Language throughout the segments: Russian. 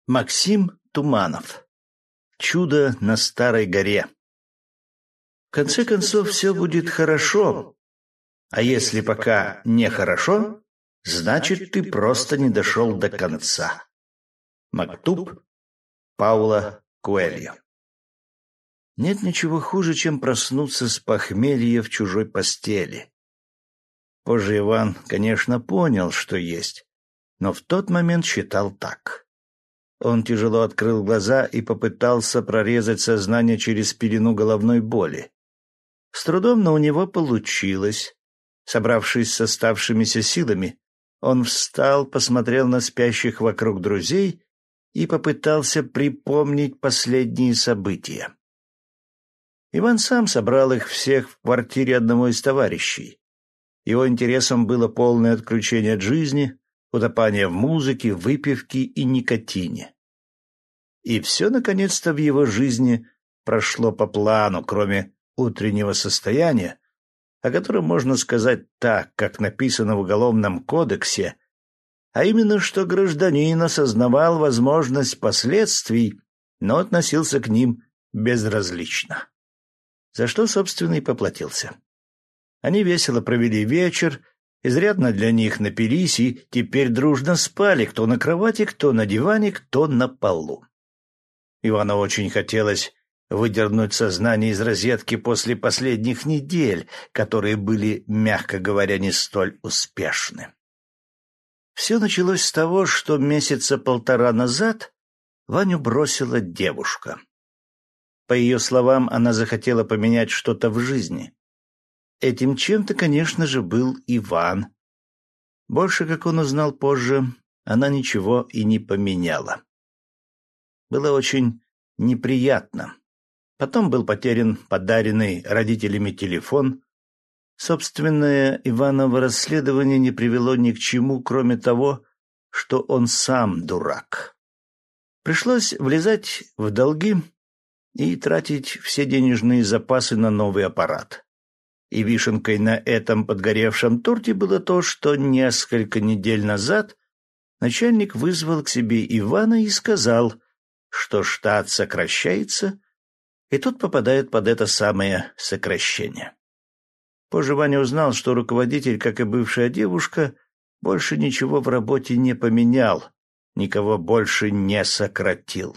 Максим Туманов. Чудо на Старой горе. В конце концов, все будет хорошо. А если пока не хорошо, значит, ты просто не дошел до конца. Мактуб Паула Коэльо. Нет ничего хуже, чем проснуться с похмелья в чужой постели. Позже Иван, конечно, понял, что есть, но в тот момент считал так. Он тяжело открыл глаза и попытался прорезать сознание через пелену головной боли. С трудом, но у него получилось. Собравшись с оставшимися силами, он встал, посмотрел на спящих вокруг друзей и попытался припомнить последние события. Иван сам собрал их всех в квартире одного из товарищей. Его интересом было полное отключение от жизни, утопание в музыке, выпивке и никотине. И все, наконец-то, в его жизни прошло по плану, кроме утреннего состояния, о котором можно сказать так, как написано в Уголовном кодексе, а именно, что гражданин осознавал возможность последствий, но относился к ним безразлично. За что, собственно, и поплатился. Они весело провели вечер, изрядно для них напились и теперь дружно спали, кто на кровати, кто на диване, кто на полу. Ивану очень хотелось выдернуть сознание из розетки после последних недель, которые были, мягко говоря, не столь успешны. Все началось с того, что месяца полтора назад Ваню бросила девушка. По ее словам, она захотела поменять что-то в жизни. Этим чем-то, конечно же, был Иван. Больше, как он узнал позже, она ничего и не поменяла. Было очень неприятно. Потом был потерян подаренный родителями телефон. Собственное Иваново расследование не привело ни к чему, кроме того, что он сам дурак. Пришлось влезать в долги и тратить все денежные запасы на новый аппарат. И вишенкой на этом подгоревшем торте было то, что несколько недель назад начальник вызвал к себе Ивана и сказал, что штат сокращается, и тот попадает под это самое сокращение. Позже Ваня узнал, что руководитель, как и бывшая девушка, больше ничего в работе не поменял, никого больше не сократил.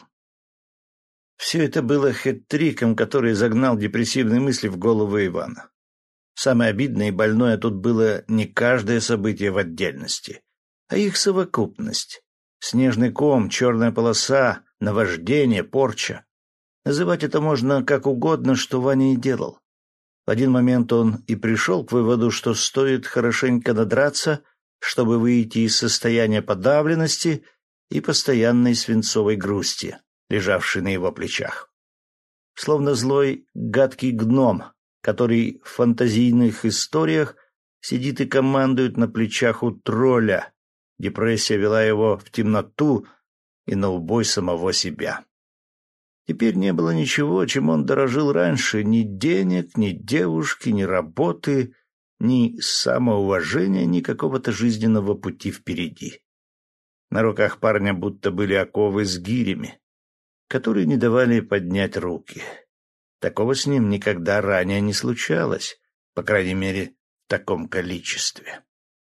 Все это было хэт-триком, который загнал депрессивные мысли в голову Ивана. Самое обидное и больное тут было не каждое событие в отдельности, а их совокупность. Снежный ком, черная полоса, наваждение, порча. Называть это можно как угодно, что Ваня и делал. В один момент он и пришел к выводу, что стоит хорошенько надраться, чтобы выйти из состояния подавленности и постоянной свинцовой грусти, лежавшей на его плечах. Словно злой гадкий гном, который в фантазийных историях сидит и командует на плечах у тролля, депрессия вела его в темноту и на убой самого себя. Теперь не было ничего, чем он дорожил раньше, ни денег, ни девушки, ни работы, ни самоуважения, ни какого-то жизненного пути впереди. На руках парня будто были оковы с гирями, которые не давали поднять руки. Такого с ним никогда ранее не случалось, по крайней мере, в таком количестве.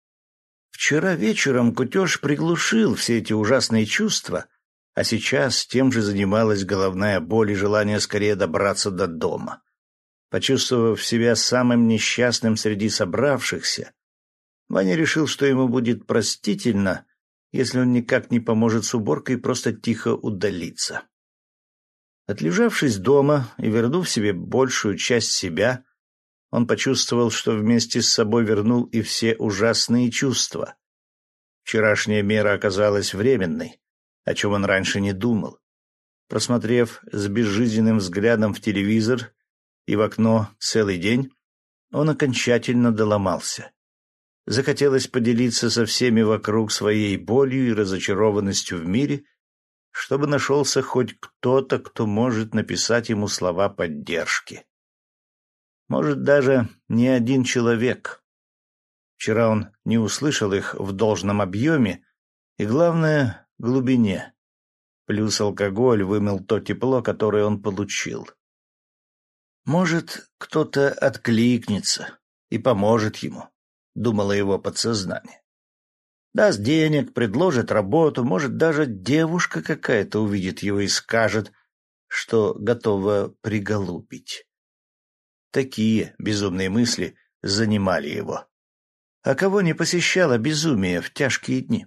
Вчера вечером кутеж приглушил все эти ужасные чувства, а сейчас тем же занималась головная боль и желание скорее добраться до дома. Почувствовав себя самым несчастным среди собравшихся, Ваня решил, что ему будет простительно, если он никак не поможет с уборкой, просто тихо удалиться. Отлежавшись дома и вернув себе большую часть себя, он почувствовал, что вместе с собой вернул и все ужасные чувства. Вчерашняя мера оказалась временной, о чем он раньше не думал. Просмотрев с безжизненным взглядом в телевизор и в окно целый день, он окончательно доломался. Захотелось поделиться со всеми вокруг своей болью и разочарованностью в мире, чтобы нашелся хоть кто-то, кто может написать ему слова поддержки. Может, даже не один человек. Вчера он не услышал их в должном объеме и, главное, глубине. Плюс алкоголь вымыл то тепло, которое он получил. Может, кто-то откликнется и поможет ему, думало его подсознание. Даст денег, предложит работу, может, даже девушка какая-то увидит его и скажет, что готова приголубить. Такие безумные мысли занимали его. А кого не посещало безумие в тяжкие дни?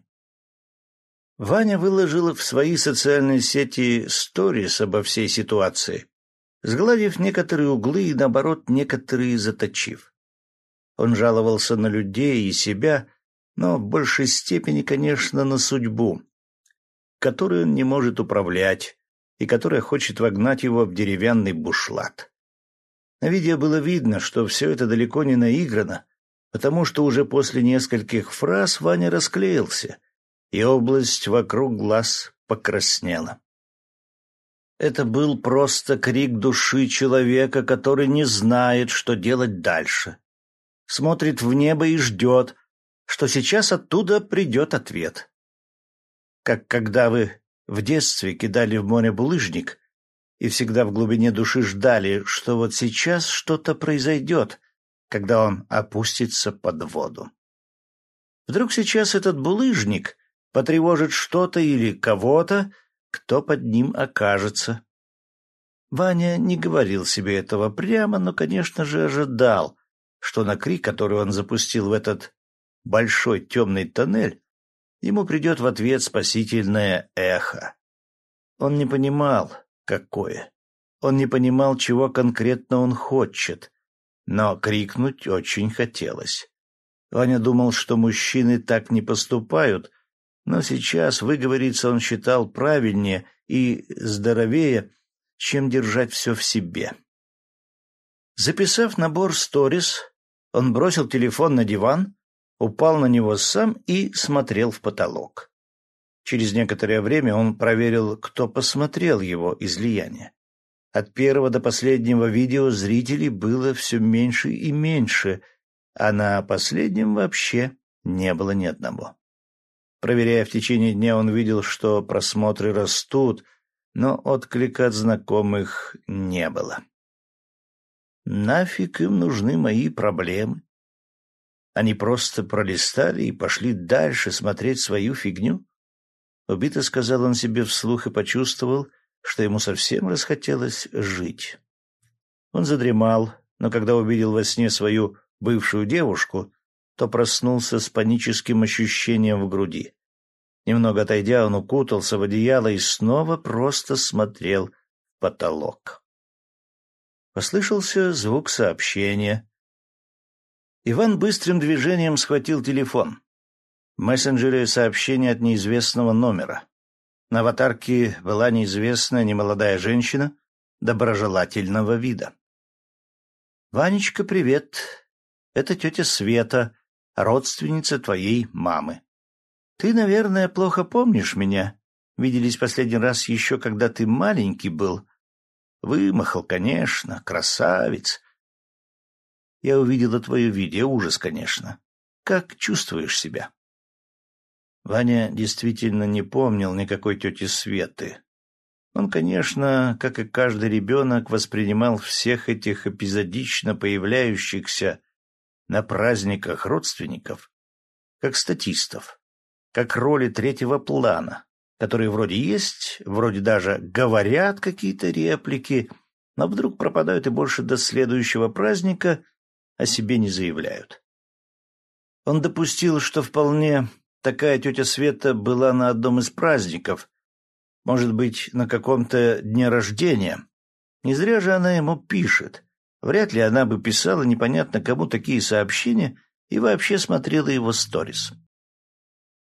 Ваня выложил в свои социальные сети сторис обо всей ситуации, сгладив некоторые углы и, наоборот, некоторые заточив. Он жаловался на людей и себя, но в большей степени, конечно, на судьбу, которой он не может управлять и которая хочет вогнать его в деревянный бушлат. На видео было видно, что все это далеко не наиграно, потому что уже после нескольких фраз Ваня расклеился, и область вокруг глаз покраснела. Это был просто крик души человека, который не знает, что делать дальше. Смотрит в небо и ждет, что сейчас оттуда придет ответ. Как когда вы в детстве кидали в море булыжник и всегда в глубине души ждали, что вот сейчас что-то произойдет, когда он опустится под воду. Вдруг сейчас этот булыжник потревожит что-то или кого-то, кто под ним окажется. Ваня не говорил себе этого прямо, но, конечно же, ожидал, что на крик, который он запустил в этот большой темный тоннель, ему придет в ответ спасительное эхо. Он не понимал, какое. Он не понимал, чего конкретно он хочет, но крикнуть очень хотелось. Ваня думал, что мужчины так не поступают, но сейчас выговориться он считал правильнее и здоровее, чем держать все в себе. Записав набор сторис, он бросил телефон на диван, упал на него сам и смотрел в потолок. Через некоторое время он проверил, кто посмотрел его излияние. От первого до последнего видео зрителей было все меньше и меньше, а на последнем вообще не было ни одного. Проверяя в течение дня, он видел, что просмотры растут, но отклика от знакомых не было. Нафиг им нужны мои проблемы? Они просто пролистали и пошли дальше смотреть свою фигню? Убито сказал он себе вслух и почувствовал, что ему совсем расхотелось жить. Он задремал, но когда увидел во сне свою бывшую девушку, то проснулся с паническим ощущением в груди. Немного отойдя, он укутался в одеяло и снова просто смотрел в потолок. Послышался звук сообщения. Иван быстрым движением схватил телефон. В мессенджере сообщение от неизвестного номера. На аватарке была неизвестная немолодая женщина доброжелательного вида. «Ванечка, привет. Это тетя Света, родственница твоей мамы. Ты, наверное, плохо помнишь меня. Виделись последний раз еще, когда ты маленький был. Вымахал, конечно, красавец. Я увидела твое видео, ужас, конечно. Как чувствуешь себя?» Ваня действительно не помнил никакой тети Светы. Он, конечно, как и каждый ребенок, воспринимал всех этих эпизодично появляющихся на праздниках родственников как статистов, как роли третьего плана, которые вроде есть, вроде даже говорят какие-то реплики, но вдруг пропадают и больше до следующего праздника о себе не заявляют. Он допустил, что вполне такая тетя Света была на одном из праздников, может быть, на каком-то дне рождения. Не зря же она ему пишет. Вряд ли она бы писала непонятно кому такие сообщения и вообще смотрела его сторис.